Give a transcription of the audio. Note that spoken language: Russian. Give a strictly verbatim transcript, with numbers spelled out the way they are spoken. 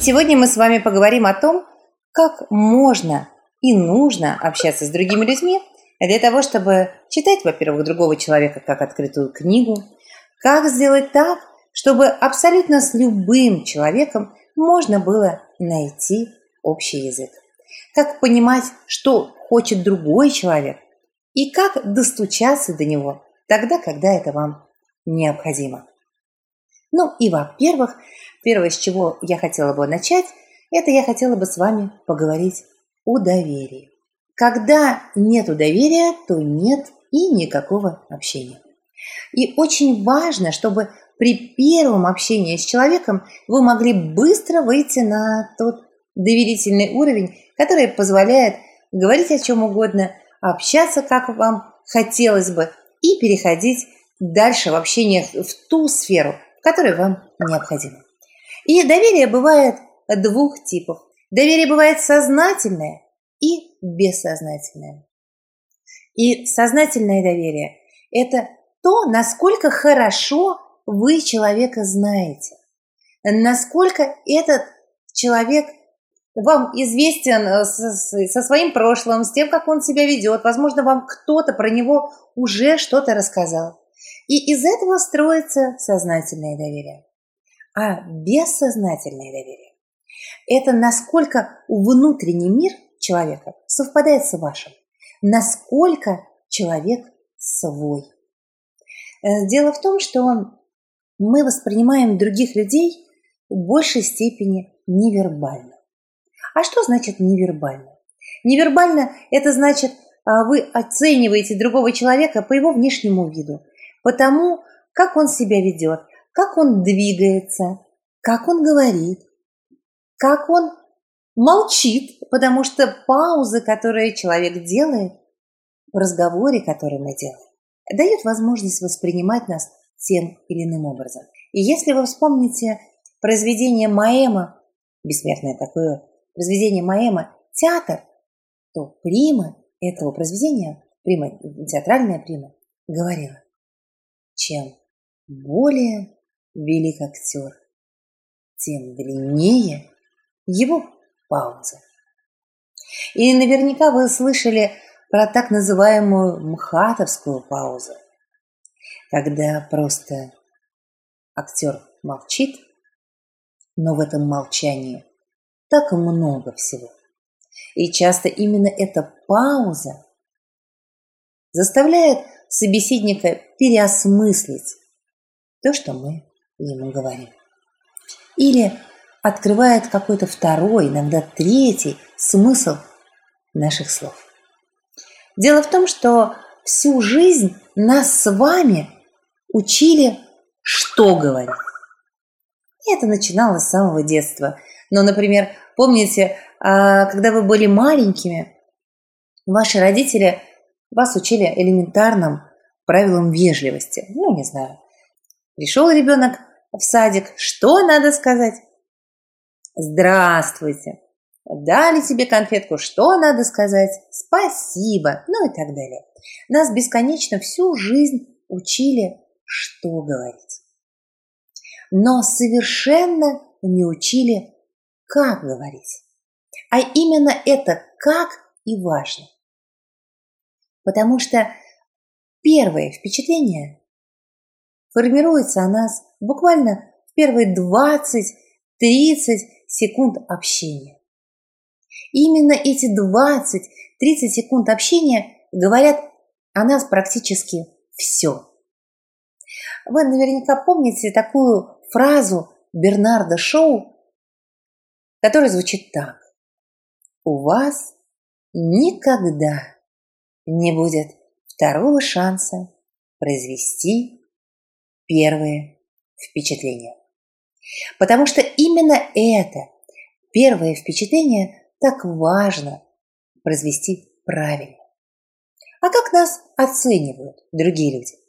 сегодня мы с вами поговорим о том, как можно и нужно общаться с другими людьми для того, чтобы читать, во-первых, другого человека как открытую книгу, как сделать так, чтобы абсолютно с любым человеком можно было найти общий язык, как понимать, что хочет другой человек, и как достучаться до него тогда, когда это вам необходимо. Ну и, во-первых, первое, с чего я хотела бы начать, это я хотела бы с вами поговорить о доверии. Когда нет доверия, то нет и никакого общения. И очень важно, чтобы при первом общении с человеком вы могли быстро выйти на тот доверительный уровень, который позволяет говорить о чем угодно, общаться, как вам хотелось бы, и переходить дальше в общениях в ту сферу, в которой вам необходимо. И доверие бывает двух типов. Доверие бывает сознательное и бессознательное. И сознательное доверие – это то, насколько хорошо вы человека знаете, насколько этот человек вам известен со своим прошлым, с тем, как он себя ведет. Возможно, вам кто-то про него уже что-то рассказал. И из этого строится сознательное доверие. А бессознательное доверие – это насколько внутренний мир человека совпадает с вашим, насколько человек свой. Дело в том, что мы воспринимаем других людей в большей степени невербально. А что значит невербально? Невербально – это значит, вы оцениваете другого человека по его внешнему виду, по тому, как он себя ведет, как он двигается, как он говорит, как он молчит, потому что паузы, которые человек делает в разговоре, который мы делаем, дают возможность воспринимать нас тем или иным образом. И если вы вспомните произведение Моэма, бессмертное такое произведение Моэма «Театр», то прима этого произведения, прима, театральная прима, говорила: чем более велик актер, тем длиннее его пауза. И наверняка вы слышали про так называемую мхатовскую паузу, когда просто актер молчит, но в этом молчании так много всего. И часто именно эта пауза заставляет собеседника переосмыслить то, что мы ему говорим. Или открывает какой-то второй, иногда третий смысл наших слов. Дело в том, что всю жизнь нас с вами учили, что говорить. И это начиналось с самого детства. Ну, например, помните, когда вы были маленькими, ваши родители вас учили элементарным правилам вежливости. Ну, не знаю. Пришел ребенок в садик, что надо сказать? Здравствуйте. Дали тебе конфетку, что надо сказать? Спасибо. Ну и так далее. Нас бесконечно всю жизнь учили, что говорить. Но совершенно не учили, как говорить. А именно это «как» и важно. Потому что первое впечатление формируется о нас буквально в первые двадцать-тридцать секунд общения. И именно эти двадцать-тридцать секунд общения говорят о нас практически все. Вы наверняка помните такую фразу Бернарда Шоу, которая звучит так: у вас никогда не будет второго шанса произвести первое впечатление. Потому что именно это первое впечатление так важно произвести правильно. А как нас оценивают другие люди?